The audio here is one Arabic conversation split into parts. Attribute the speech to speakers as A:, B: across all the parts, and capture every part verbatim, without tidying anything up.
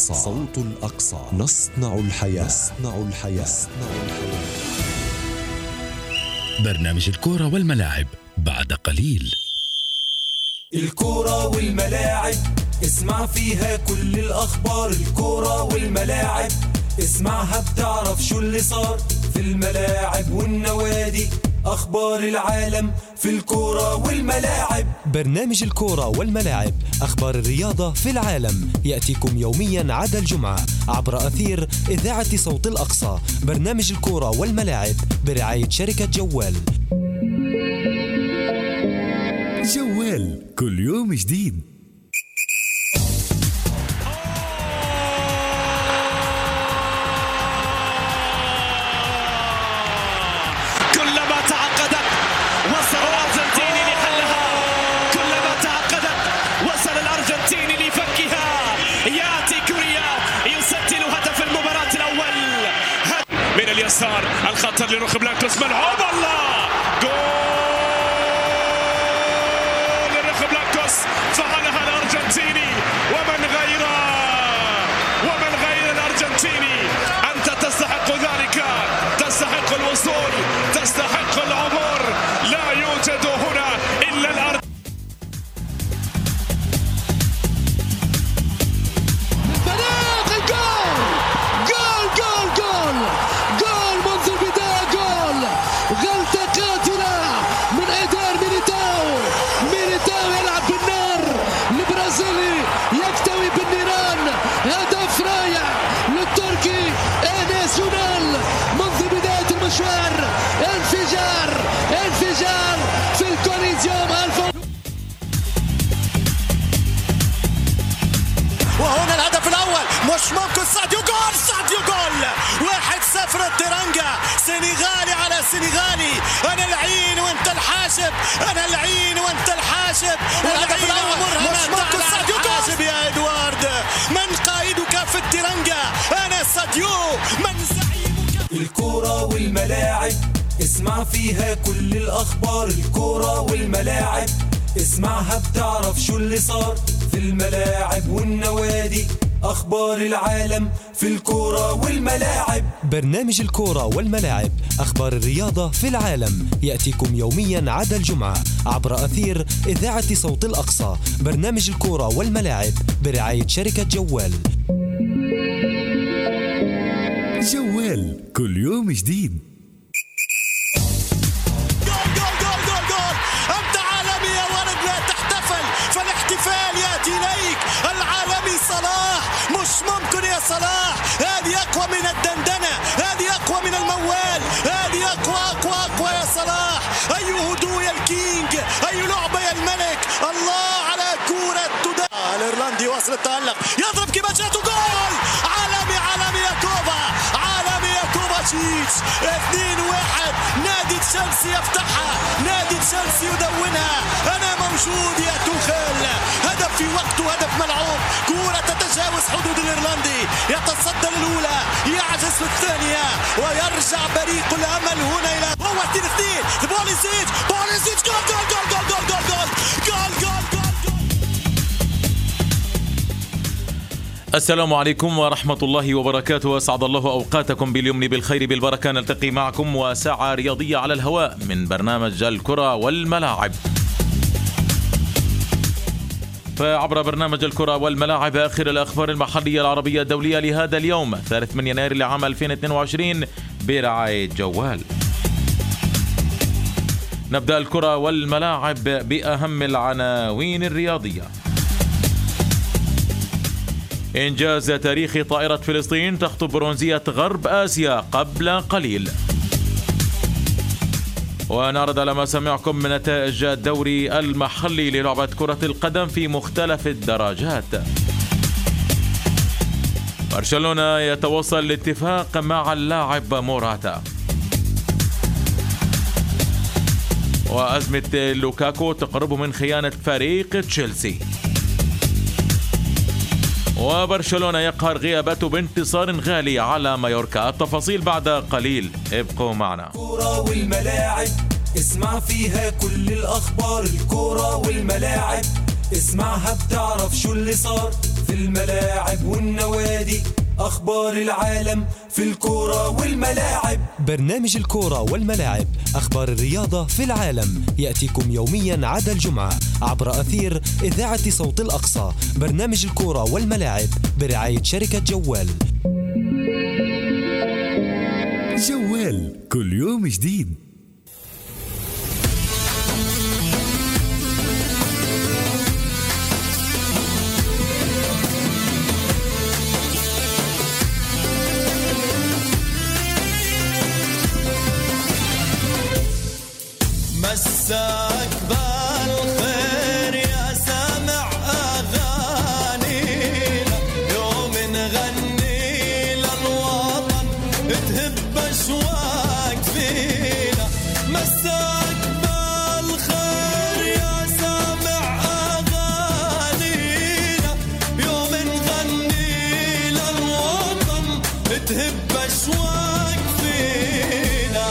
A: الأقصى. صوت الأقصى. نصنع الحياة. نصنع الحياة. نصنع الحياة.
B: برنامج الكرة والملاعب بعد قليل.
C: الكرة والملاعب اسمع فيها كل الأخبار. الكرة والملاعب اسمعها بتعرف شو اللي صار في الملاعب والنوادي. أخبار العالم في الكرة والملاعب.
D: برنامج الكرة والملاعب، أخبار الرياضة في العالم، يأتيكم يوميا عدا الجمعة عبر أثير إذاعة صوت الأقصى. برنامج الكرة والملاعب برعاية شركة جوال.
B: جوال كل يوم جديد.
E: كلما تعقدت وصل الأرجنتيني لحلها، كلما تعقدت وصل الأرجنتيني لفكها. ياتي كوريا يسجل هدف المباراة الأول من اليسار. الخطر لروخ بلانكوس، ملعوب الله، جول لروخ بلانكوس. فعلها الأرجنتيني ومن غيره ومن غير الأرجنتيني. أنت تستحق ذلك، تستحق الوصول، تستحق العبور. لا يوجد هنا إلا الأرض.
F: الفريق الجول جول جول جول جول منذ البداية. جول غلطة قاتلة من إيدار ميليتاو. ميليتاو يلعب بالنار، البرازيلي يكتوي بالنيران. هدف رائع للتركي إنيس يونال منذ بداية المشوار. انفجار انفجار في الكوليزيوم الف.
G: وهنا الهدف الأول، مش ممكن. ساديو جول، ساديو جول. واحد صفر الترنجة. سنغالي على سنغالي. أنا العين وأنت الحاسب، أنا العين وأنت الحاسب. الهدف الأول مش ممكن. ساديو جول يا إدوارد. من قائدك في الترنجة؟ أنا ساديو. من زعيمك؟
C: الكرة والملاعب اسمع فيها كل الأخبار. الكرة والملاعب اسمعها بتعرف شو اللي صار في الملاعب والنوادي. أخبار العالم في الكرة والملاعب.
D: برنامج الكرة والملاعب، أخبار الرياضة في العالم، يأتيكم يوميا عدا الجمعة عبر أثير إذاعة صوت الأقصى. برنامج الكرة والملاعب برعاية شركة جوال.
B: جوال كل يوم جديد.
G: جول جول جول جول جول. أنت عالمي يا ولد، لا تحتفل، فالاحتفال يأتي إليك. العالمي صلاح، مش ممكن يا صلاح. هذه أقوى من الدندنة، هذه أقوى من الموال، هذه أقوى أقوى أقوى يا صلاح. أي هدوء يا الكينج، أي لعبة يا الملك. الله على كرة تدا. الإيرلندي واصل التألق، يضرب كيباتشاتو. جول عالمي عالمي يا كوفا، عالمي يا كوفاتشيتش. اثنين واحد. نادي تشيلسي يفتحها، نادي تشيلسي يدونها. أنا موجود يا توخيل. هدف في وقته، هدف ملعوب. كرة تتجاوز حدود الإيرلندي، يتصدى الأولى، يعجز في الثانية، ويرجع بريق الأمل هنا إلى هو اثنين اثنين. بوليسيتش بوليسيتش. جول جول جول جول جول جول جول جول جول جول.
H: السلام عليكم ورحمة الله وبركاته. أسعد الله أوقاتكم باليمن بالخير بالبركة. نلتقي معكم وساعة رياضية على الهواء من برنامج الكرة والملاعب. فعبر برنامج الكرة والملاعب آخر الأخبار المحلية العربية الدولية لهذا اليوم الثالث من يناير لعام ألفين واثنين وعشرين برعاية جوال. نبدأ الكرة والملاعب بأهم العناوين الرياضية. إنجاز تاريخي طائرة فلسطين تخطف برونزية غرب آسيا قبل قليل. ونعرض على مسامعكم من نتائج الدوري المحلي للعبة كرة القدم في مختلف الدرجات. برشلونة يتوصل لاتفاق مع اللاعب موراتا. وأزمة لوكاكو تقرب من خيانة فريق تشيلسي. وبرشلونة يقهر غيابته بانتصار غالي على مايوركا. التفاصيل بعد قليل، ابقوا معنا.
C: الكرة والملاعب اسمع فيها كل الأخبار. الكرة والملاعب اسمعها بتعرف شو اللي صار في الملاعب والنوادي. والنوادي، أخبار العالم في الكرة والملاعب.
D: برنامج الكرة والملاعب، أخبار الرياضة في العالم، يأتيكم يوميا عدا الجمعة عبر أثير إذاعة صوت الأقصى. برنامج الكرة والملاعب برعاية شركة جوال.
B: جوال كل يوم جديد.
G: مساك بالخير يا سامع أغانينا، يوم نغني للوطن تهب أشواق فينا. مساك بالخير يا سامع أغانينا، يوم نغني للوطن تهب أشواق فينا.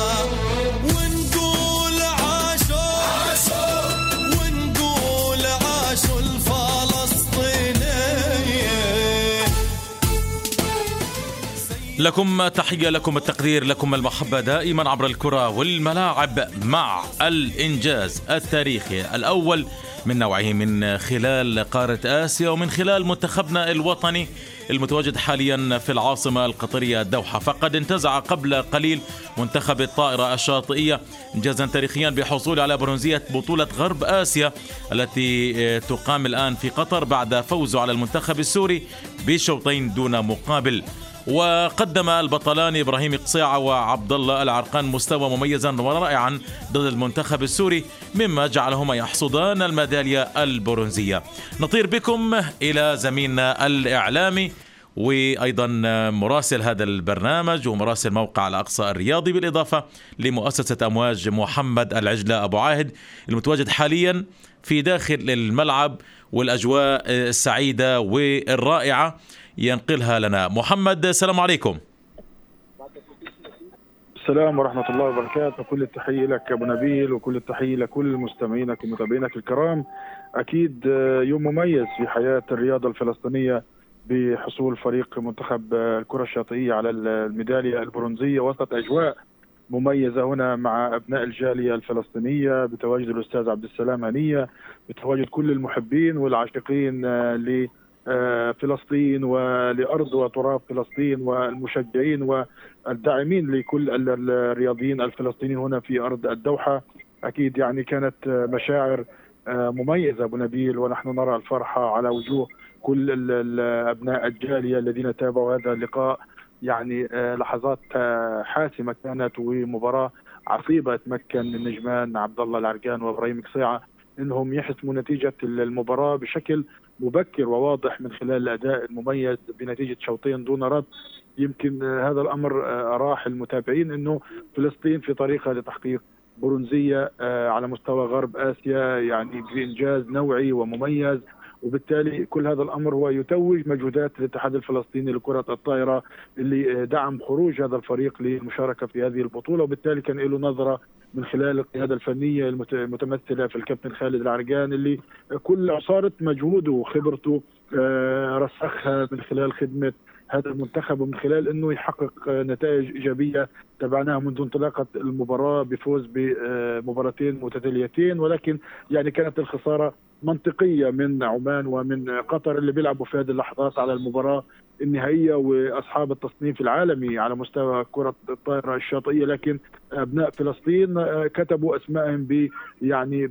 H: لكم تحية، لكم التقدير، لكم المحبة دائما عبر الكرة والملاعب، مع الإنجاز التاريخي الأول من نوعه من خلال قارة آسيا ومن خلال منتخبنا الوطني المتواجد حاليا في العاصمة القطرية الدوحة. فقد انتزع قبل قليل منتخب الطائرة الشاطئية إنجازا تاريخيا بحصول على برونزية بطولة غرب آسيا التي تقام الآن في قطر بعد فوزه على المنتخب السوري بشوطين دون مقابل. وقدم البطلان إبراهيم قصيعة وعبد الله العرقان مستوى مميزا ورائعا ضد المنتخب السوري، مما جعلهما يحصدان الميدالية البرونزية. نطير بكم إلى زميلنا الإعلامي وأيضا مراسل هذا البرنامج ومراسل موقع الأقصى الرياضي، بالإضافة لمؤسسة أمواج محمد العجلة أبو عاهد المتواجد حاليا في داخل الملعب، والأجواء السعيدة والرائعة ينقلها لنا محمد. السلام عليكم.
I: السلام ورحمة الله وبركاته. كل التحية لك أبو نبيل، وكل التحية لكل مستمعينك ومتابعينك الكرام. أكيد يوم مميز في حياة الرياضة الفلسطينية بحصول فريق منتخب الكرة الشاطئية على الميدالية البرونزية وسط أجواء مميزة هنا مع أبناء الجالية الفلسطينية، بتواجد الأستاذ عبد السلام هنية، بتواجد كل المحبين والعاشقين ل فلسطين ولأرض وتراب فلسطين، والمشجعين والداعمين لكل الرياضيين الفلسطينيين هنا في أرض الدوحة. أكيد يعني كانت مشاعر مميزة أبو نبيل، ونحن نرى الفرحة على وجوه كل أبناء الجالية الذين تابعوا هذا اللقاء. يعني لحظات حاسمة كانت ومباراة عصيبة، تمكن النجمان عبد الله العرقان وإبراهيم قصيعة انهم يحسموا نتيجة المباراة بشكل مبكر وواضح من خلال الأداء المميز بنتيجة شوطين دون رد. يمكن هذا الأمر أراح المتابعين أنه فلسطين في طريقها لتحقيق برونزية على مستوى غرب آسيا، يعني بإنجاز نوعي ومميز، وبالتالي كل هذا الأمر هو يتوج مجهودات الاتحاد الفلسطيني لكرة الطائرة اللي دعم خروج هذا الفريق للمشاركة في هذه البطولة، وبالتالي كان له نظرة من خلال القيادة الفنية المتمثلة في الكابتن خالد العرقان، اللي كل عصارة مجهوده وخبرته رسخها من خلال خدمة هذا المنتخب، ومن خلال انه يحقق نتائج ايجابيه تبعناها منذ انطلاقه المباراه بفوز بمباراتين متتاليتين، ولكن يعني كانت الخساره منطقيه من عمان ومن قطر اللي بيلعبوا في هذه اللحظات على المباراه النهائيه واصحاب التصنيف العالمي على مستوى كره الطائره الشاطئيه. لكن ابناء فلسطين كتبوا اسمائهم ب يعني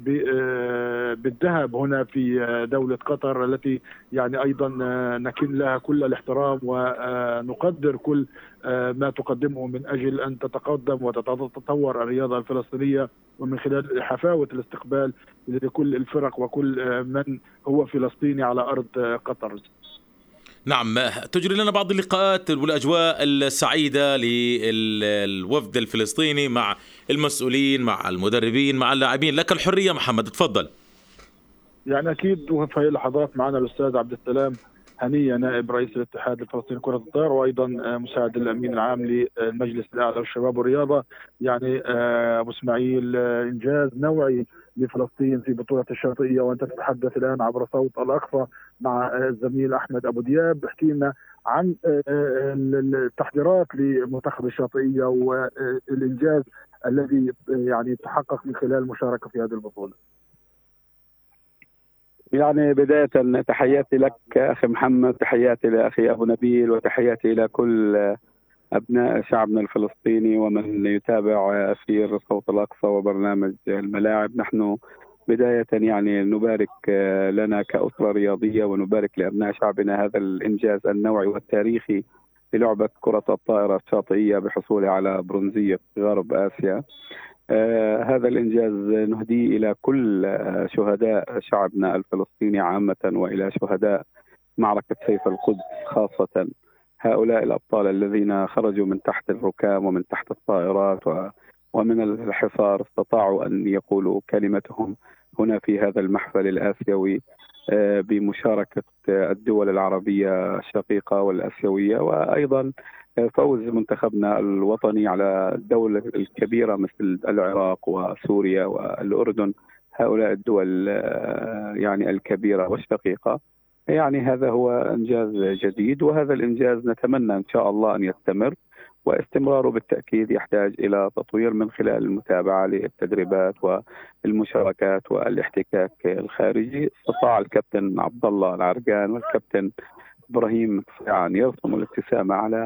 I: بالذهب هنا في دوله قطر، التي يعني ايضا نكن لها كل الاحترام ونقدر كل ما تقدمه من اجل ان تتقدم وتتطور الرياضه الفلسطينيه، ومن خلال حفاوه الاستقبال لكل الفرق وكل من هو فلسطيني على ارض قطر.
H: نعم، تجري لنا بعض اللقاءات والأجواء السعيدة للوفد الفلسطيني مع المسؤولين، مع المدربين، مع اللاعبين. لك الحرية محمد، تفضل.
I: يعني أكيد في هذه اللحظات معنا الأستاذ عبد السلام هنية نائب رئيس الاتحاد الفلسطيني لكرة الطائرة، وأيضا مساعد الأمين العام للمجلس الأعلى للشباب والرياضة. يعني أبو إسماعيل، إنجاز نوعي لفلسطين في بطولة الشاطئية، وأنت تتحدث الآن عبر صوت الأقصى مع الزميل أحمد أبو دياب. احكي لنا عن التحضيرات لمنتخب الشاطئية والإنجاز الذي يعني تحقق من خلال المشاركة في هذه البطولة.
J: يعني بداية تحياتي لك أخي محمد، تحياتي لأخي أبو نبيل، وتحياتي إلى كل أبناء شعبنا الفلسطيني ومن يتابع أثير صوت الأقصى وبرنامج الملاعب. نحن بداية يعني نبارك لنا كأسرة رياضية ونبارك لأبناء شعبنا هذا الإنجاز النوعي والتاريخي للعبة كرة الطائرة الشاطئية بحصوله على برونزية غرب آسيا. آه هذا الإنجاز نهديه إلى كل شهداء شعبنا الفلسطيني عامة وإلى شهداء معركة سيف القدس خاصة، هؤلاء الأبطال الذين خرجوا من تحت الركام ومن تحت الطائرات و ومن الحصار استطاعوا أن يقولوا كلمتهم هنا في هذا المحفل الآسيوي بمشاركة الدول العربية الشقيقة والآسيوية، وأيضا فوز منتخبنا الوطني على الدولة الكبيرة مثل العراق وسوريا والأردن، هؤلاء الدول يعني الكبيرة والشقيقة. يعني هذا هو إنجاز جديد، وهذا الإنجاز نتمنى إن شاء الله أن يستمر، واستمراره بالتأكيد يحتاج إلى تطوير من خلال المتابعة للتدريبات والمشاركات والاحتكاك الخارجي. استطاع الكابتن عبد الله العرقان والكابتن إبراهيم صيعان يرسم الابتسامة على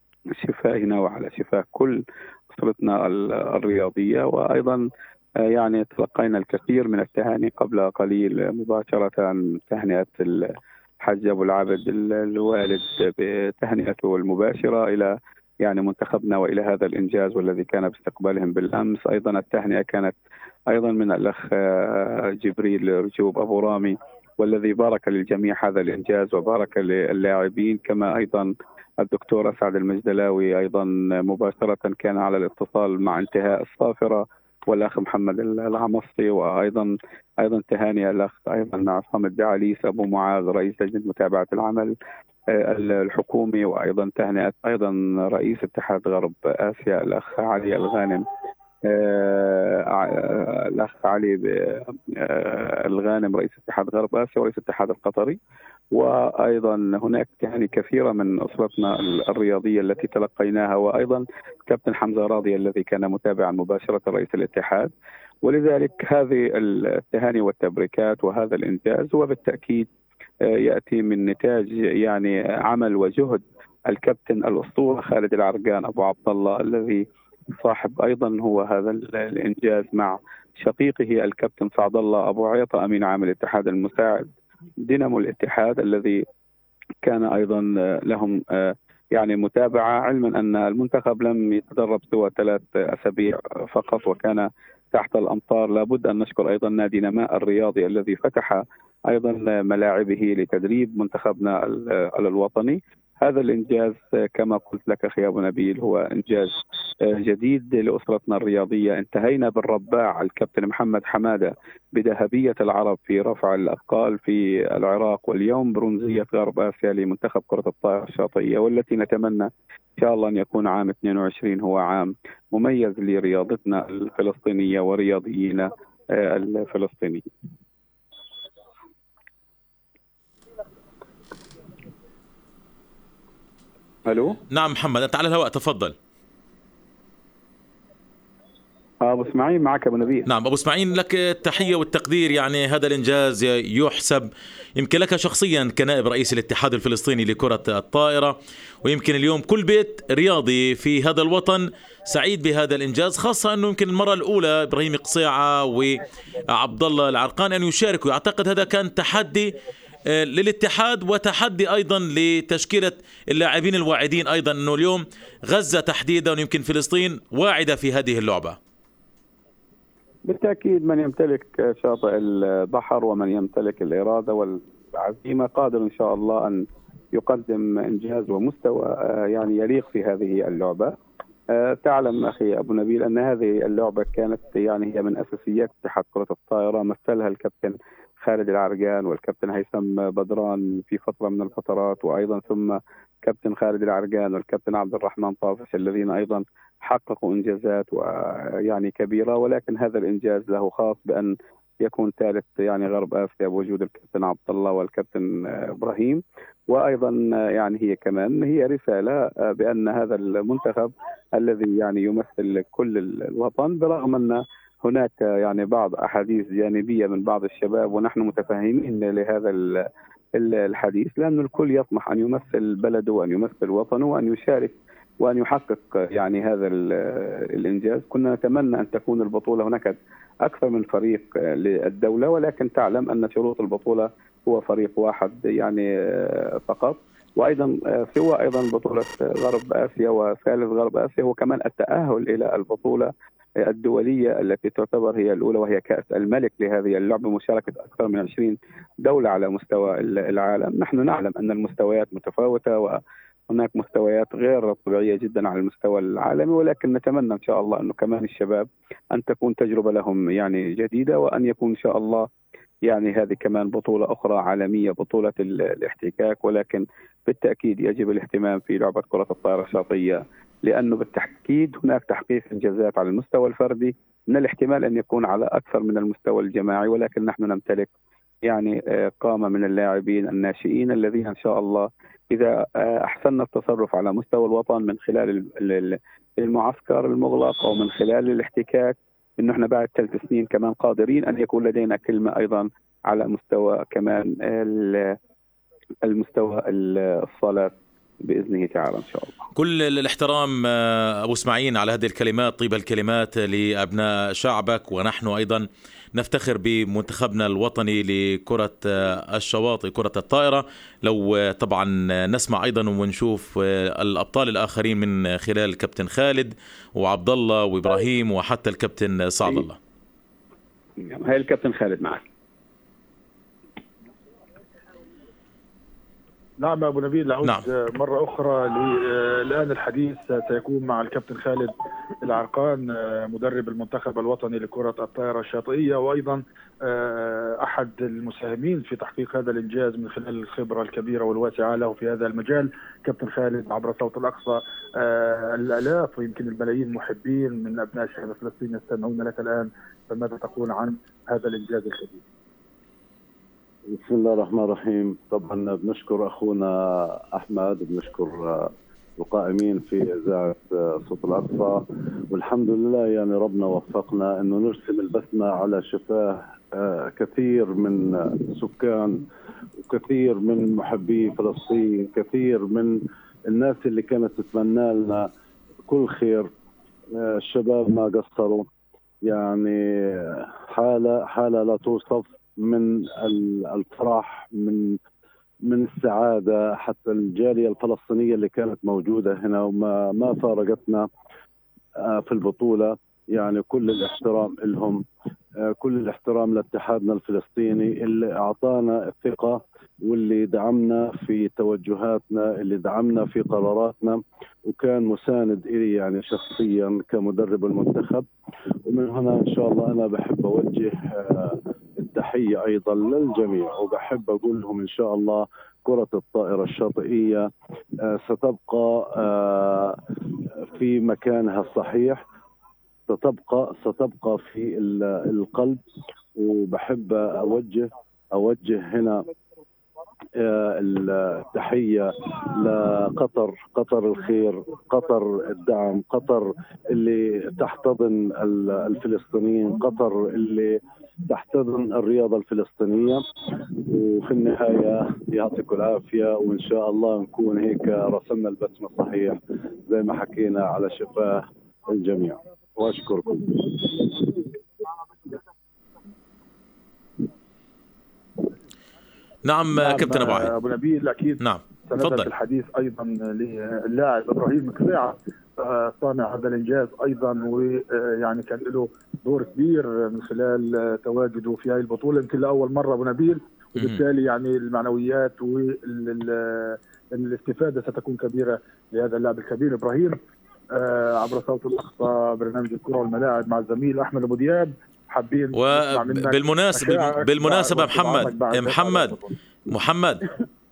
J: شفاهنا وعلى شفاه كل أسرتنا الرياضية، وأيضا يعني تلقينا الكثير من التهاني قبل قليل مباشرة، تهنئة الحاج أبو العبد الوالد بتهنئته المباشرة إلى يعني منتخبنا وإلى هذا الإنجاز والذي كان باستقبالهم بالأمس. أيضا التهنئة كانت أيضا من الأخ جبريل رجوب أبو رامي، والذي بارك للجميع هذا الإنجاز وبارك للاعبين، كما أيضا الدكتور أسعد المجدلاوي أيضا مباشرة كان على الاتصال مع انتهاء الصافرة، والأخ محمد العمصي، وأيضا أيضا تهاني الأخ أيضا عصام الدعاليس أبو معاذ رئيس لجنة متابعة العمل الحكومي، وأيضا تهنئة أيضا رئيس اتحاد غرب آسيا الأخ علي الغانم الأخ علي الغانم رئيس اتحاد غرب آسيا ورئيس الاتحاد القطري. وأيضا هناك تهاني كثيرة من أسرتنا الرياضية التي تلقيناها، وأيضا كابتن حمزة راضي الذي كان متابعا مباشرة رئيس الاتحاد. ولذلك هذه التهاني والتبريكات وهذا الإنجاز هو بالتأكيد يأتي من نتاج يعني عمل وجهد الكابتن الأسطورة خالد العرقان أبو عبد الله، الذي صاحب أيضا هو هذا الإنجاز مع شقيقه الكابتن سعد الله أبو عيطة أمين عام الاتحاد المساعد دينامو الاتحاد، الذي كان أيضا لهم يعني متابعة، علما أن المنتخب لم يتدرب سوى ثلاث أسابيع فقط وكان تحت الأمطار. لابد أن نشكر أيضا نادي نماء الرياضي الذي فتح أيضا ملاعبه لتدريب منتخبنا الوطني. هذا الإنجاز كما قلت لك أخي أبو نبيل هو إنجاز جديد لأسرتنا الرياضية. انتهينا بالرباع الكابتن محمد حمادة بذهبية العرب في رفع الأثقال في العراق، واليوم برونزية غرب آسيا لمنتخب كرة الطائرة الشاطئية، والتي نتمنى إن شاء الله أن يكون عام اثنين وعشرين هو عام مميز لرياضتنا الفلسطينية ورياضيين الفلسطينيين.
H: ألو؟ نعم محمد، أنت على الهواء، تفضل.
J: أبو اسماعيل معك أبو نبيل.
H: نعم أبو اسماعيل، لك التحية والتقدير. يعني هذا الإنجاز يحسب يمكن لك شخصيا كنائب رئيس الاتحاد الفلسطيني لكرة الطائرة، ويمكن اليوم كل بيت رياضي في هذا الوطن سعيد بهذا الإنجاز، خاصة أنه يمكن المرة الأولى إبراهيم قصيعة وعبد الله العرقان أن يشاركوا. أعتقد هذا كان تحدي للاتحاد وتحدي أيضا لتشكيلة اللاعبين الواعدين، أيضا أنه اليوم غزة تحديدا ويمكن فلسطين واعدة في هذه اللعبة.
J: بالتأكيد من يمتلك شاطئ البحر ومن يمتلك الإرادة والعزيمة قادر إن شاء الله أن يقدم إنجاز ومستوى يعني يليق في هذه اللعبة. تعلم أخي أبو نبيل أن هذه اللعبة كانت يعني هي من أساسيات اتحاد كرة الطائرة، مثلها الكابتن خالد العرقان والكابتن هيثم بدران في فترة من الفترات، وأيضا ثم كابتن خالد العرقان والكابتن عبد الرحمن طافش الذين أيضا حققوا إنجازات ويعني كبيرة. ولكن هذا الإنجاز له خاص بأن يكون ثالث يعني غرب آسيا بوجود الكابتن عبد الله والكابتن إبراهيم. وأيضا يعني هي كمان هي رسالة بأن هذا المنتخب الذي يعني يمثل كل الوطن، برغم أن هناك يعني بعض أحاديث جانبية من بعض الشباب، ونحن متفاهمين لهذا الحديث، لأن الكل يطمح أن يمثل بلده وأن يمثل وطنه وأن يشارك وأن يحقق يعني هذا الإنجاز. كنا نتمنى أن تكون البطولة هناك أكثر من فريق للدولة، ولكن تعلم أن شروط البطولة هو فريق واحد يعني فقط. وأيضا سوى أيضا بطولة غرب آسيا وثالث غرب آسيا هو كمان التأهل إلى البطولة الدولية التي تعتبر هي الأولى، وهي كأس الملك لهذه اللعبة، مشاركة أكثر من عشرين دولة على مستوى العالم. نحن نعلم أن المستويات متفاوتة وهناك مستويات غير طبيعية جدا على المستوى العالمي، ولكن نتمنى إن شاء الله أنه كمان الشباب أن تكون تجربة لهم يعني جديدة، وأن يكون إن شاء الله يعني هذه كمان بطولة أخرى عالمية، بطولة الاحتكاك. ولكن بالتأكيد يجب الاهتمام في لعبة كرة الطائرة الشاطئية، لأنه بالتأكيد هناك تحقيق إنجازات على المستوى الفردي، من الاحتمال أن يكون على أكثر من المستوى الجماعي، ولكن نحن نمتلك يعني قامة من اللاعبين الناشئين الذين إن شاء الله إذا أحسننا التصرف على مستوى الوطن من خلال المعسكر المغلق أو من خلال الاحتكاك، إنه إحنا بعد ثلاث سنين كمان قادرين أن يكون لدينا كلمة أيضا على مستوى كمان المستوى الصالات بإذنه تعالى إن شاء الله.
H: كل الاحترام أبو اسماعيل على هذه الكلمات، طيب الكلمات لأبناء شعبك، ونحن أيضا نفتخر بمنتخبنا الوطني لكرة الشواطئ كرة الطائرة. لو طبعا نسمع أيضا ونشوف الأبطال الآخرين من خلال الكابتن خالد وعبد الله وإبراهيم وحتى الكابتن سعد الله.
J: هاي الكابتن خالد معك.
I: نعم أبو نبيل، نعود نعم. مرة أخرى. الآن الحديث سيكون مع الكابتن خالد العرقان مدرب المنتخب الوطني لكرة الطائرة الشاطئية، وأيضا أحد المساهمين في تحقيق هذا الإنجاز من خلال الخبرة الكبيرة والواسعة له في هذا المجال. كابتن خالد، عبر صوت الأقصى الآلاف ويمكن الملايين محبين من أبناء الشعب الفلسطيني يستمعون لك الآن، فماذا تقول عن هذا الإنجاز الكبير؟
K: بسم الله الرحمن الرحيم. طبعا بنشكر أخونا أحمد، بنشكر القائمين في إذاعة صوت الأقصى، والحمد لله يعني ربنا وفقنا أنه نرسم البسمة على شفاه كثير من سكان وكثير من محبي فلسطين، كثير من الناس اللي كانت تتمنى لنا كل خير. الشباب ما قصروا، يعني حالة حالة لا توصف من الفرح، من من السعادة. حتى الجالية الفلسطينية اللي كانت موجودة هنا وما ما فارقتنا في البطولة، يعني كل الاحترام لهم، كل الاحترام لاتحادنا الفلسطيني اللي أعطانا الثقة واللي دعمنا في توجهاتنا، اللي دعمنا في قراراتنا، وكان مساند إلي يعني شخصيا كمدرب المنتخب. ومن هنا إن شاء الله أنا بحب أوجه التحية أيضا للجميع، وبحب أقول لهم إن شاء الله كرة الطائرة الشاطئية ستبقى في مكانها الصحيح، ستبقى ستبقى في القلب. وبحب أوجه أوجه هنا التحية لقطر، قطر الخير، قطر الدعم، قطر اللي تحتضن الفلسطينيين، قطر اللي تحتضن الرياضة الفلسطينية. وفي النهاية يعطيكم العافية، وإن شاء الله نكون هيك رسمنا البسمة الصحيح زي ما حكينا على شفاه الجميع، وأشكركم.
H: نعم, نعم كابتن أبو عهد.
I: أبو نبيل أكيد.
H: نعم
I: تفضل. الحديث أيضا للاعب إبراهيم كسيعة صانع هذا الإنجاز أيضا، ويعني كان له دور كبير من خلال تواجده في هذه البطولة يمكن لأول مرة أبو نبيل، وبالتالي يعني المعنويات والاستفادة ستكون كبيرة لهذا اللاعب الكبير إبراهيم. عبر صوت الأقصى برنامج الكرة والملاعب مع الزميل أحمد أبو دياب، حابين
H: وبالمناسبة بالمناسبة محمد محمد محمد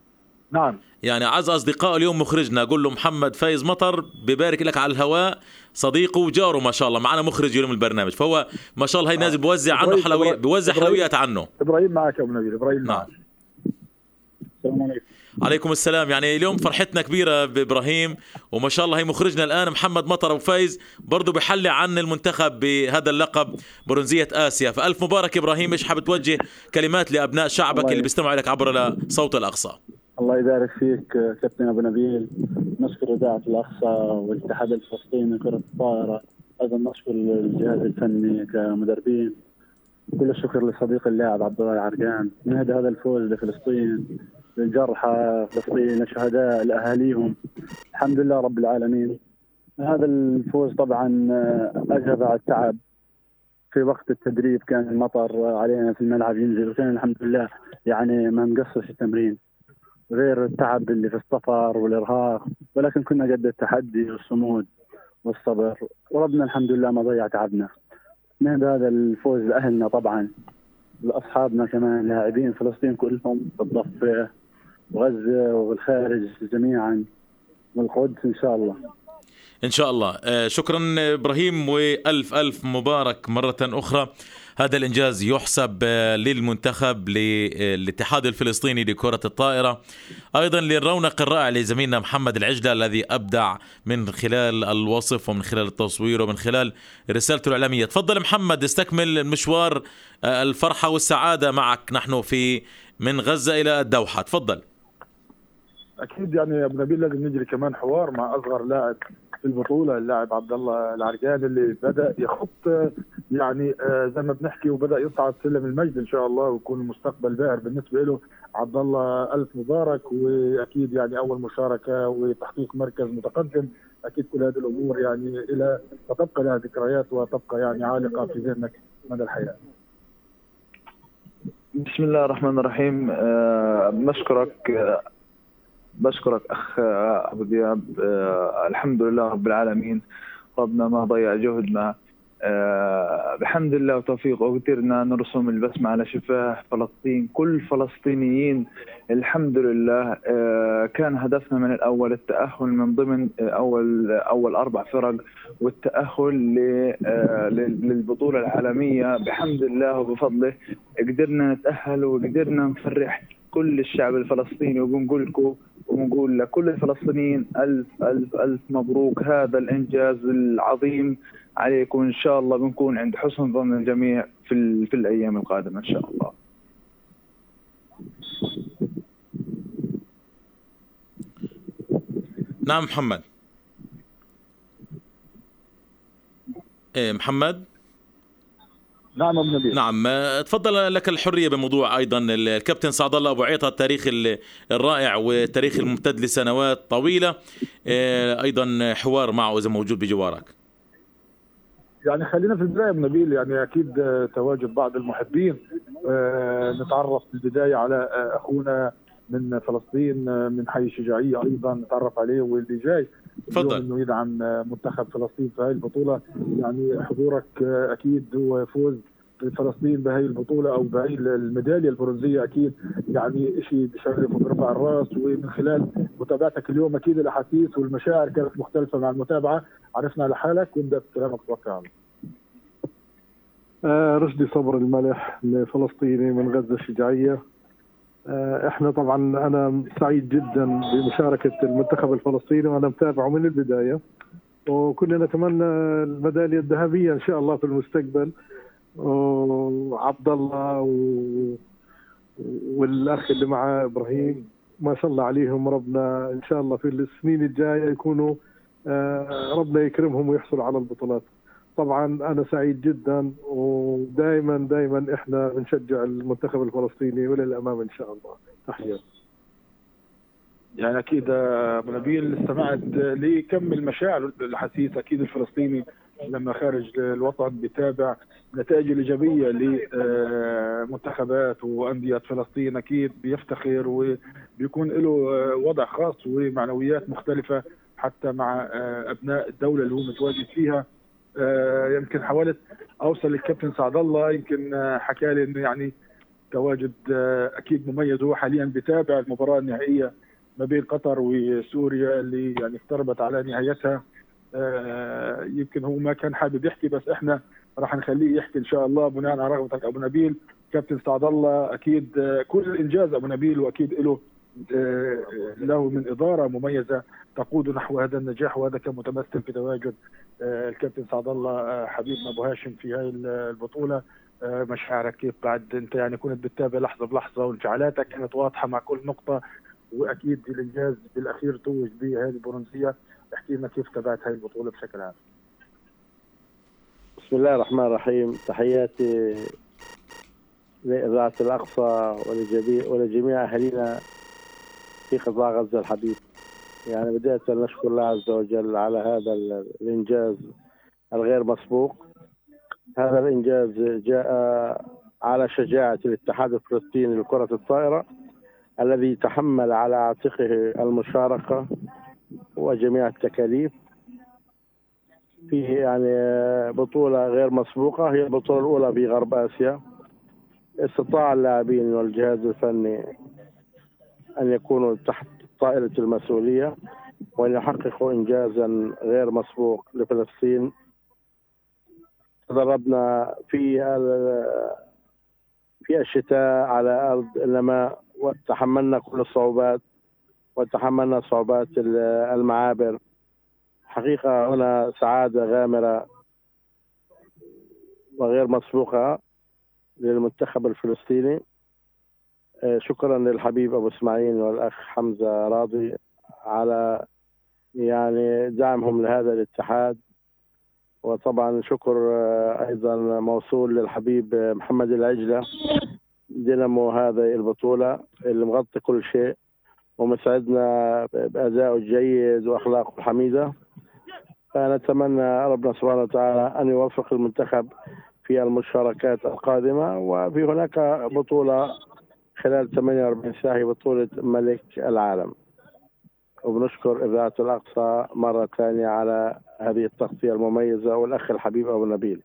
I: نعم.
H: يعني عز أصدقاء اليوم مخرجنا، قول له محمد فايز مطر ببارك لك على الهواء، صديقه وجاره ما شاء الله، معنا مخرج اليوم البرنامج، فهو ما شاء الله هي نازل بوزع عنه حلويات، بوزع حلويات عنه.
I: إبراهيم معك يا أبو نبيل. إبراهيم معك.
H: نعم.
I: السلام عليكم.
H: عليكم السلام. يعني اليوم فرحتنا كبيرة بإبراهيم، وما شاء الله هي مخرجنا الآن محمد مطر وفايز برضو بحلي عن المنتخب بهذا اللقب برونزية آسيا، فألف مبارك إبراهيم. إيش حابب توجه كلمات لأبناء شعبك اللي بيستمعوا لك عبر صوت الأقصى؟
J: الله يبارك فيك كابتن أبو نبيل، نشكر إذاعة الأقصى والاتحاد الفلسطيني لكرة الطائرة، أيضا نشكر الجهاز الفني كمدربين. كل الشكر لصديق اللاعب عبد الله العرقان. نهدى هذا الفوز لفلسطين، للجرحى فلسطين، للشهداء، لأهاليهم، الحمد لله رب العالمين. هذا الفوز طبعا أجهب على التعب في وقت التدريب، كان المطر علينا في الملعب ينزل، وكان الحمد لله يعني ما نقصش التمرين غير التعب اللي في السفر والإرهاق، ولكن كنا قد التحدي والصمود والصبر، وربنا الحمد لله ما ضيع تعبنا. نهدى هذا الفوز لأهلنا طبعا، لأصحابنا كمان، لاعبين فلسطين كلهم بالضفة وغزة والخارج جميعا والقدس إن شاء الله.
H: إن شاء الله. شكرا إبراهيم، وألف ألف مبارك مرة أخرى. هذا الإنجاز يحسب للمنتخب، للاتحاد الفلسطيني لكرة الطائرة، أيضا للرونق الرائع لزميلنا محمد العجلة الذي أبدع من خلال الوصف ومن خلال التصوير ومن خلال رسالته الإعلامية. تفضل محمد، استكمل مشوار الفرحة والسعادة معك نحن في من غزة إلى الدوحة. تفضل.
I: أكيد يعني يا أبو نبيل لازم نجري كمان حوار مع أصغر لاعب في البطولة، اللاعب عبد الله العرقان اللي بدأ يخط يعني زي ما بنحكي وبدأ يصعد سلم المجد إن شاء الله، ويكون المستقبل باهر بالنسبة له. عبد الله ألف مبارك، وأكيد يعني أول مشاركة وتحقيق مركز متقدم، أكيد كل هذه الأمور يعني إلى تبقى لها ذكريات وتبقى يعني عالقة في ذهنك مدى الحياة.
L: بسم الله الرحمن الرحيم. أه بشكرك أه بشكرك أخ أبو دياب. أه الحمد لله رب العالمين، ربنا ما ضيع جهدنا. أه بحمد الله وتوفيقه قدرنا نرسم البسمة على شفاه فلسطين، كل فلسطينيين. الحمد لله أه كان هدفنا من الأول التأهل من ضمن أول أول أربع فرق، والتأهل للبطولة العالمية. بحمد الله وبفضله قدرنا نتأهل وقدرنا نفرح كل الشعب الفلسطيني، وبنقول لكم ونقول لكل الفلسطينيين ألف ألف ألف مبروك هذا الإنجاز العظيم عليكم. إن شاء الله بنكون عند حسن ظن الجميع في, في الأيام القادمة إن شاء الله.
H: نعم محمد. إيه محمد.
I: نعم ابو نبيل.
H: نعم تفضل، لك الحرية بموضوع أيضا الكابتن سعد الله أبو عيطة، التاريخ الرائع والتاريخ الممتد لسنوات طويلة، أيضا حوار معه إذا موجود بجوارك.
I: يعني خلينا في البداية ابو نبيل، يعني أكيد تواجد بعض المحبين، نتعرف في البداية على أخونا من فلسطين من حي الشجاعية، أيضا نتعرف عليه واللي جاي
H: تفضل
I: إنه يدعم منتخب فلسطين في هذه البطولة. يعني حضورك أكيد هو فوز فلسطين بهذه البطولة أو بهذه الميدالية البرونزية، أكيد يعني شيء بشرف وبرفع الرأس. ومن خلال متابعتك اليوم أكيد الأحاسيس والمشاعر كانت مختلفة مع المتابعة. عرفنا على حالك وابدأ بكلامك توقع.
M: آه رشدي صبر الملح الفلسطيني من غزة الشجاعية. احنا طبعا انا سعيد جدا بمشاركه المنتخب الفلسطيني، وانا متابعه من البدايه، وكلنا نتمنى الميداليه الذهبيه ان شاء الله في المستقبل. وعبد الله و... والاخ اللي معه ابراهيم ما شاء الله عليهم، ربنا ان شاء الله في السنين الجايه يكونوا ربنا يكرمهم ويحصلوا على البطولات. طبعا انا سعيد جدا، ودائما دائما احنا بنشجع المنتخب الفلسطيني والى الامام ان شاء الله. تحيه.
I: يعني اكيد ابو نبيل استمعت لكم المشاعر والاحاسيس، اكيد الفلسطيني لما خارج الوطن بيتابع نتائج الايجابيه لمنتخبات وانديه فلسطين، اكيد بيفتخر وبيكون له وضع خاص ومعنويات مختلفه حتى مع ابناء الدوله اللي هو متواجد فيها. يمكن حاولت اوصل للكابتن سعد الله، يمكن حكى لي انه يعني تواجد اكيد مميز، هو حاليا بيتابع المباراه النهائيه ما بين قطر وسوريا اللي يعني اقتربت على نهايتها. يمكن هو ما كان حابب يحكي، بس احنا راح نخليه يحكي ان شاء الله بناء على رغبتك ابو نبيل. كابتن سعد الله اكيد كل انجاز ابو نبيل واكيد له له من اداره مميزه تقود نحو هذا النجاح، وهذا كان متمثل في تواجد الكابتن سعد الله حبيبنا ابو هاشم في هاي البطوله. مشاعرك كيف بعد انت يعني كنت بتتابع لحظه بلحظه وانفعالاتك كانت واضحه مع كل نقطه، واكيد الانجاز بالاخير توج بهذه البرونزيه. احكي لنا كيف تابعت هاي البطوله بشكل عام.
N: بسم الله الرحمن الرحيم. تحياتي لإذاعة الأقصى ولجميع ولجميع أهالينا في قطاع غزة الحبيب. يعني بداية نشكر الله عز وجل على هذا الإنجاز الغير مسبوق. هذا الإنجاز جاء على شجاعة الاتحاد الفلسطيني لكرة الطائرة الذي تحمل على عاتقه المشاركة وجميع التكاليف فيه. يعني بطولة غير مسبوقة، هي البطولة الأولى في غرب آسيا. استطاع اللاعبين والجهاز الفني أن يكونوا تحت طائلة المسؤولية وأن يحققوا إنجازا غير مسبوق لفلسطين. تدربنا في في الشتاء على أرض النماء وتحملنا كل الصعوبات وتحملنا صعوبات المعابر. حقيقة هنا سعادة غامرة وغير مسبوقة للمنتخب الفلسطيني. شكرا للحبيب أبو إسماعيل والأخ حمزة راضي على يعني دعمهم لهذا الاتحاد، وطبعا شكر أيضا موصول للحبيب محمد العجلة دينامو هذه البطولة اللي مغطي كل شيء ومسعدنا بأدائه الجيد وأخلاقه الحميدة. فنتمنى ربنا سبحانه وتعالى أن يوفق المنتخب في المشاركات القادمة. وفي هناك بطولة خلال ثمانية وأربعين ساعة، بطولة ملك العالم. وبنشكر إذاعة الأقصى مرة ثانية على هذه التغطية المميزة، والأخ الحبيب أبو نبيل.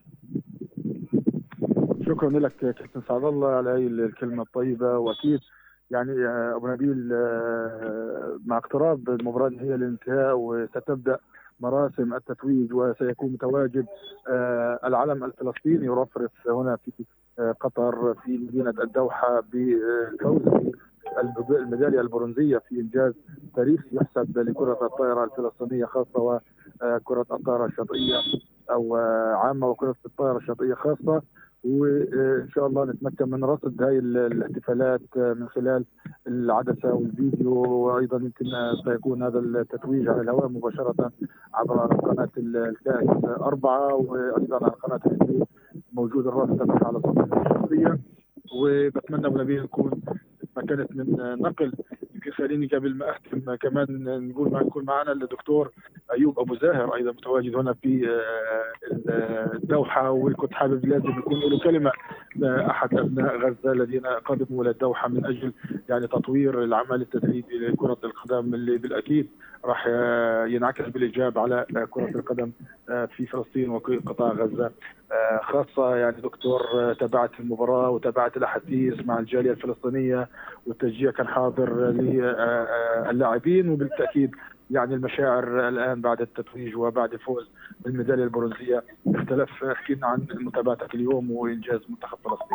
I: شكرا لك كابتن سعد الله على هذه الكلمة الطيبة. وأكيد يعني أبو نبيل مع اقتراب المباراة النهائية للانتهاء وستبدأ مراسم التتويج وسيكون متواجد العلم الفلسطيني يرفرف هنا في قطر في مدينة الدوحة بالفوز بالميدالية البرونزية في إنجاز تاريخي يحسب لكرة الطائرة الفلسطينية خاصة وكرة الطائرة الشاطئية أو عامة وكرة الطائرة الشاطئية خاصة. وإن شاء الله نتمكن من رصد هذه الاحتفالات من خلال العدسة والفيديو، وأيضا يمكن سيكون هذا التتويج على الهواء مباشرة عبر قناة الكاس أربعة، وأيضا على قناة الفيديو موجود الرابط على صفحة الشخصية. وبتمنى أبو نبيل نكون مكانت من نقل. يمكن خليني قبل ما أختم كمان نقول ما يكون معنا الدكتور أيوب أبو زاهر أيضا متواجد هنا في الدوحة، وكنت حابب لازم يكون له كلمة أحد أبناء غزة الذين قدموا إلى الدوحة من أجل يعني تطوير العمل التدريبي لكرة القدم اللي بالأكيد راح ينعكس بالإيجاب على كرة القدم في فلسطين وقطاع غزة خاصة. يعني دكتور تابعت المباراة وتابعت الأحاديث مع الجالية الفلسطينية، والتشجيع كان حاضر للاعبين، وبالتأكيد يعني المشاعر الآن بعد التتويج وبعد الفوز بالميدالية البرونزية اختلف. احكي لنا عن متابعتك اليوم وإنجاز منتخب فلسطين.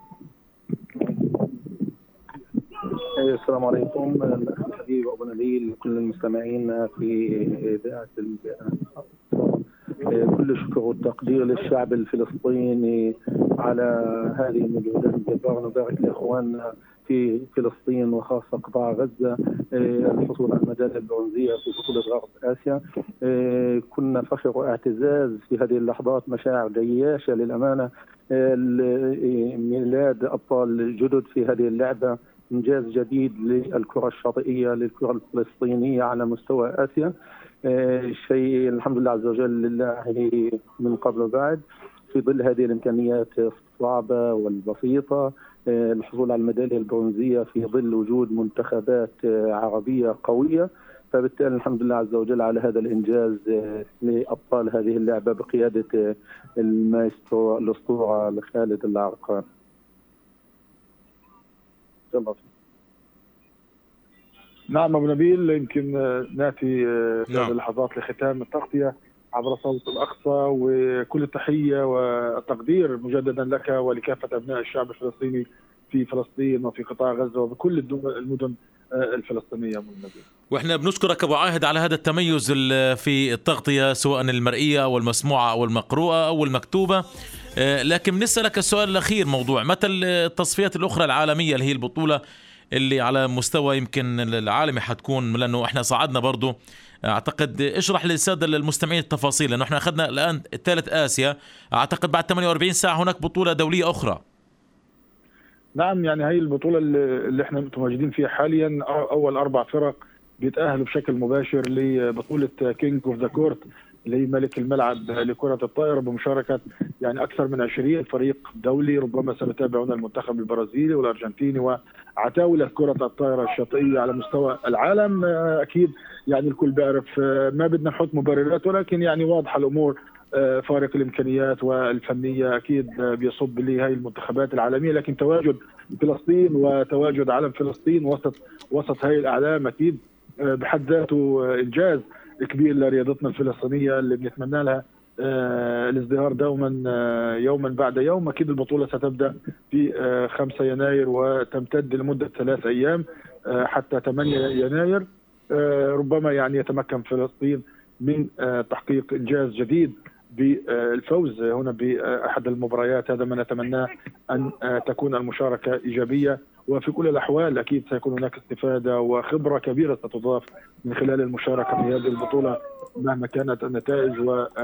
O: السلام عليكم الحبيب أبو نبيل، كل المستمعين في إذاعة. كل شكر والتقدير للشعب الفلسطيني على هذه المجهودات الجبارة. نبارك لإخواننا في فلسطين وخاصة قطاع غزة الحصول على الميدالية البرونزية في بطولة غرب آسيا. كنا فخر واعتزاز في هذه اللحظات، مشاعر جياشة للأمانة. ميلاد أبطال جدد في هذه اللعبة إنجاز جديد للكرة الشاطئية للكرة الفلسطينية على مستوى آسيا. شيء الحمد لله عز وجل لله من قبل وبعد في ظل هذه الإمكانيات الصعبة والبسيطة. الحصول على الميدالية البرونزية في ظل وجود منتخبات عربية قوية، فبالتالي الحمد لله عز وجل على هذا الإنجاز لأبطال هذه اللعبة بقيادة المايسترو الأسطورة خالد العرقان.
I: نعم أبو نبيل، يمكن نأتي
H: نعم.
I: اللحظات لختام التغطية عبر صوت الأقصى، وكل التحية والتقدير مجددا لك ولكافة أبناء الشعب الفلسطيني في فلسطين وفي قطاع غزة وبكل المدن الفلسطينية.
H: واحنا بنشكرك ابو عاهد على هذا التميز في التغطية سواء المرئية او المسموعة او المقروءة او المكتوبة. لكن بنسألك السؤال الأخير، موضوع متى التصفيات الأخرى العالمية اللي هي البطولة اللي على مستوى يمكن العالمي حتكون، لأنه احنا صعدنا برضو اعتقد. اشرح للسادة المستمعين التفاصيل، لأنه احنا اخذنا الآن الثالث آسيا، اعتقد بعد ثمانية وأربعين ساعة هناك بطولة دولية أخرى.
I: نعم، يعني هي البطولة اللي احنا متواجدين فيها حاليا، أول أربع فرق بيتأهلوا بشكل مباشر لبطولة كينج اوف ذا كورت اللي هي ملك الملعب لكرة الطائرة، بمشاركة يعني أكثر من عشرين فريق دولي. ربما سنتابعون المنتخب البرازيلي والأرجنتيني وعتاولة كرة الطائرة الشاطئية على مستوى العالم. أكيد يعني الكل بيعرف، ما بدنا نحط مبررات، ولكن يعني واضحة الأمور، فارق الإمكانيات والفنية أكيد بيصب لهذه المنتخبات العالمية. لكن تواجد فلسطين وتواجد علم فلسطين وسط وسط هذه الأعلام أكيد بحد ذاته إنجاز كبير لرياضتنا الفلسطينية اللي بنتمنى لها آه الازدهار دوما آه يوما بعد يوم. أكيد البطولة ستبدأ في آه خمسة يناير وتمتد لمدة ثلاث أيام آه حتى ثمانية يناير. آه ربما يعني يتمكن فلسطين من آه تحقيق إنجاز جديد بالفوز هنا بأحد المباريات. هذا ما نتمناه، أن آه تكون المشاركة إيجابية، وفي كل الأحوال أكيد سيكون هناك استفادة وخبرة كبيرة ستضاف من خلال المشاركة في هذه البطولة مهما كانت النتائج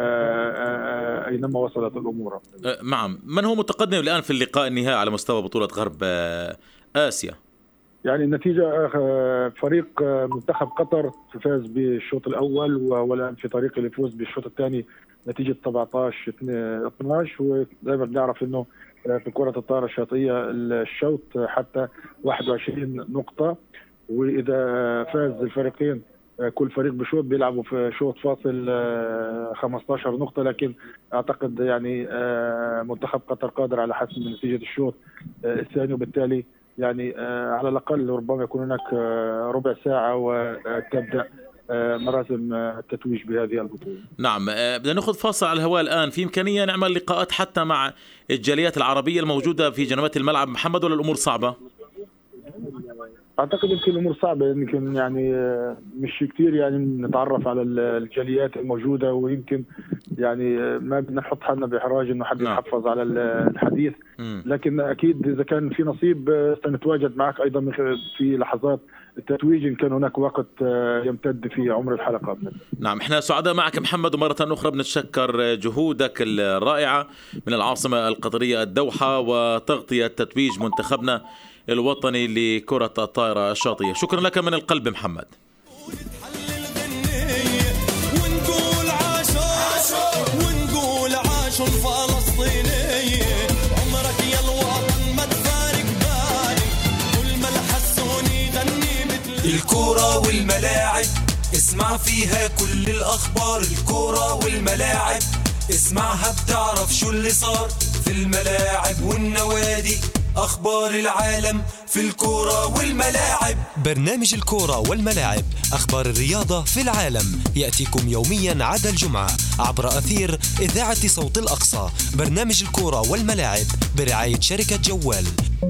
I: وأينما وصلت الأمور.
H: نعم، من هو متقدم الآن في اللقاء النهائي على مستوى بطولة غرب آسيا؟
I: يعني النتيجة فريق منتخب قطر فاز بالشوط الأول، وهو الآن في طريق الفوز بالشوط الثاني نتيجة سبعة عشر اثنا عشر. وزي ما بنعرف إنه في كرة الطائرة الشاطئية الشوط حتى واحد وعشرين نقطة، وإذا فاز الفريقين كل فريق بشوط بيلعبوا في شوط فاصل خمسة عشر نقطة. لكن أعتقد يعني منتخب قطر قادر على حسم نتيجة الشوط الثاني، وبالتالي يعني على الأقل ربما يكون هناك ربع ساعة وتبدأ مراسم التتويج بهذه البطولة.
H: نعم، بدنا ناخذ فاصل على الهواء الآن. في إمكانية نعمل لقاءات حتى مع الجاليات العربية الموجودة في جنبات الملعب محمد، ولا الأمور صعبة؟
I: أعتقد يمكن الأمور صعبة، يمكن يعني مش كتير يعني نتعرف على الجاليات الموجودة، ويمكن يعني ما بدنا نحط حالنا بإحراج إنه حد يتحفظ على الحديث. لكن أكيد إذا كان في نصيب سنتواجد معك أيضا في لحظات التتويج إن كان هناك وقت يمتد في عمر الحلقة.
H: نعم، احنا سعداء معك محمد، ومرة أخرى بنتشكر جهودك الرائعة من العاصمة القطرية الدوحة وتغطية تتويج منتخبنا الوطني لكرة الطائرة الشاطئية. شكرا لك من القلب محمد.
G: ونقول عاشوا ونقول عاشوا الفلسطيني، عمرك يا الوطن ما تفارق بالي، كل ما الحسوني غني مثل
C: الكرة والملاعب، اسمع فيها كل الأخبار. الكرة والملاعب اسمعها بتعرف شو اللي صار في الملاعب والنوادي، أخبار العالم في الكرة والملاعب.
D: برنامج الكرة والملاعب، أخبار الرياضة في العالم، يأتيكم يوميا عدا الجمعة عبر أثير إذاعة صوت الأقصى. برنامج الكرة والملاعب برعاية شركة جوال.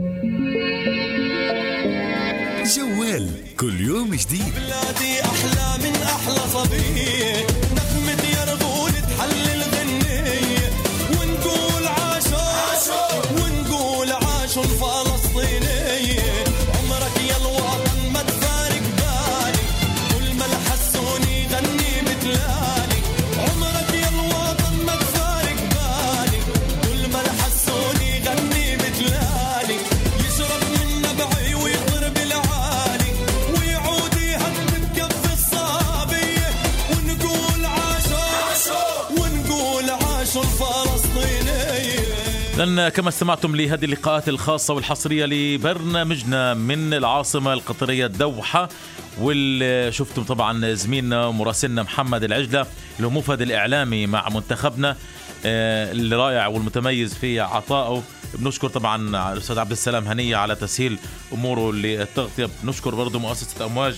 B: جوال كل يوم جديد.
G: بلادي أحلى من أحلى صبية، نغمة يرغول تحلل غنية، ونقول عاشوا ونقول عاشوا الفلسطينية، عمرك يا الوطن ما تفارق بالي، كل ما الحسوني غني مثلاني، عمرك يا الوطن ما تفارق بالي، كل ما الحسوني غني مثلاني، يشرب من نبعي ويضرب العالي، ويعود يهدم كف الصابية، ونقول عاشوا ونقول عاشوا الفلسطينية.
H: لأن كما استمعتم لهذه اللقاءات الخاصة والحصرية لبرنامجنا من العاصمة القطرية الدوحة، واللي شفتم طبعا زميلنا ومراسلنا محمد العجلة اللي هو مفاد الإعلامي مع منتخبنا الرائع والمتميز في عطائه. بنشكر طبعا الأستاذ عبد السلام هنية على تسهيل أموره للتغطية. بنشكر برضو مؤسسة أمواج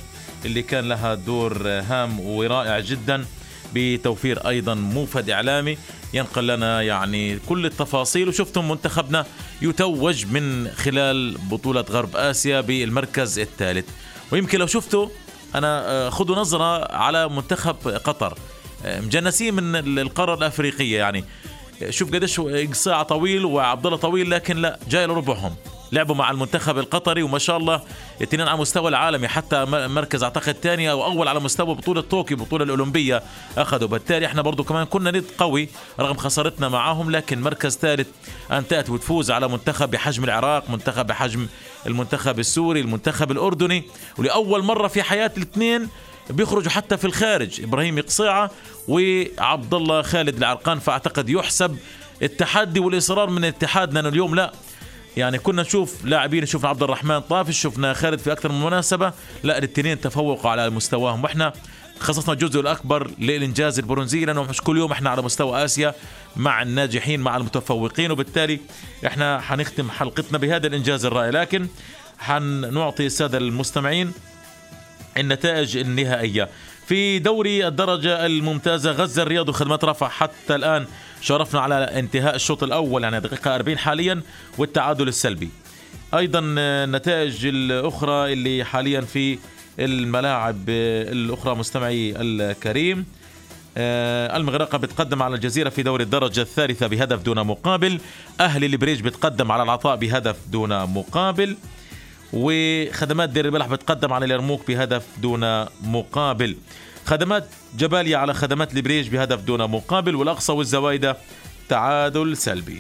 H: اللي كان لها دور هام ورائع جدا بتوفير أيضا موفد إعلامي ينقل لنا يعني كل التفاصيل. وشفتم منتخبنا يتوج من خلال بطولة غرب آسيا بالمركز الثالث. ويمكن لو شفتوا أنا خذوا نظرة على منتخب قطر، مجنسين من القارة الأفريقية، يعني شوف قديش قصاع طويل وعبد الله طويل، لكن لا جاي لربعهم لعبوا مع المنتخب القطري وما شاء الله الاثنين على مستوى العالمي، حتى مركز اعتقد ثاني او اول على مستوى بطولة طوكيو بطولة الأولمبية اخذوا. بالتالي احنا برضو كمان كنا ند قوي رغم خسارتنا معاهم، لكن مركز ثالث ان تأتي وتفوز على منتخب بحجم العراق، منتخب بحجم المنتخب السوري، المنتخب الأردني، ولأول مرة في حياة الاثنين بيخرجوا حتى في الخارج، إبراهيم قصيعة وعبد الله خالد العرقان. فأعتقد يحسب التحدي والإصرار من اتحادنا اليوم. لا يعني كنا نشوف لاعبين، شفنا عبد الرحمن طافش، شفنا خالد في أكثر من مناسبة، لا الاثنين تفوقوا على مستواهم، واحنا خصصنا الجزء الأكبر للإنجاز البرونزي، لأنه مش كل يوم احنا على مستوى آسيا مع الناجحين مع المتفوقين. وبالتالي احنا حنختم حلقتنا بهذا الإنجاز الرائع، لكن حنعطي السادة المستمعين النتائج النهائية في دوري الدرجة الممتازة. غزة الرياض وخدمات رفح حتى الآن شرفنا على انتهاء الشوط الأول، يعني دقيقة أربعين حاليا، والتعادل السلبي. أيضا النتائج الأخرى اللي حاليا في الملاعب الأخرى مستمعي الكريم، المغرقة بتقدم على الجزيرة في دوري الدرجة الثالثة بهدف دون مقابل، أهلي البريج بتقدم على العطاء بهدف دون مقابل، وخدمات دير البلح بتقدم على اليرموك بهدف دون مقابل، خدمات جباليا على خدمات البريج بهدف دون مقابل، والأقصى والزوايدة تعادل سلبي.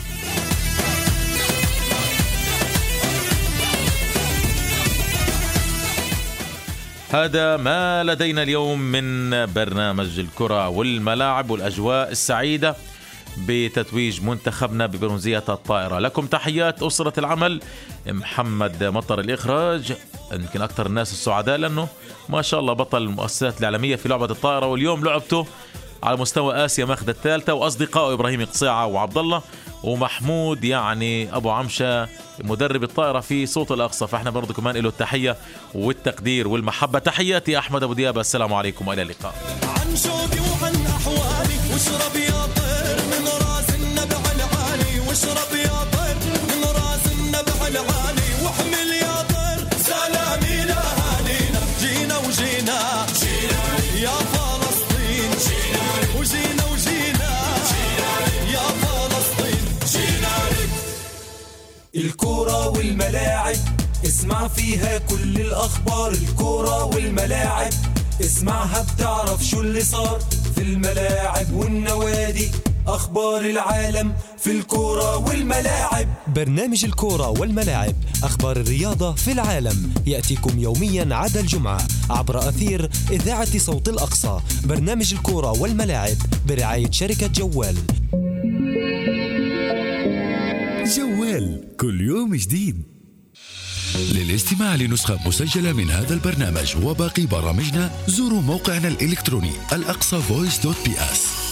H: هذا ما لدينا اليوم من برنامج الكرة والملاعب والأجواء السعيدة بتتويج منتخبنا ببرونزية الطائرة. لكم تحيات أسرة العمل، محمد مطر الإخراج، يمكن أكثر الناس السعداء لأنه ما شاء الله بطل المؤسسات العالمية في لعبة الطائرة، واليوم لعبته على مستوى آسيا ماخذ الثالثة، وأصدقائه إبراهيم قصيعة وعبد الله ومحمود يعني أبو عمشة مدرب الطائرة في صوت الأقصى. فإحنا برضو كمان له التحية والتقدير والمحبة. تحياتي أحمد أبو دياب، السلام عليكم وإلى اللقاء.
G: عن شوقي وعن أحوالي واشرب يا طير من راس النبع العالي، واشرب يا طير من راس النبع العالي، واحمل يا طير سلامي لأهالينا، جينا وجينا يا فلسطين، وجينا وجينا يا فلسطين، جينا لك.
C: الكرة والملاعب اسمع فيها كل الأخبار، الكرة والملاعب اسمعها بتعرف شو اللي صار في الملاعب والنوادي، أخبار العالم في الكرة والملاعب.
D: برنامج الكرة والملاعب، أخبار الرياضة في العالم، يأتيكم يوميا عدا الجمعة عبر أثير إذاعة صوت الأقصى. برنامج الكرة والملاعب برعاية شركة جوال.
B: جوال كل يوم جديد. للاستماع لنسخة مسجلة من هذا البرنامج وباقي برامجنا زوروا موقعنا الإلكتروني الأقصى فويس دوت بي اس.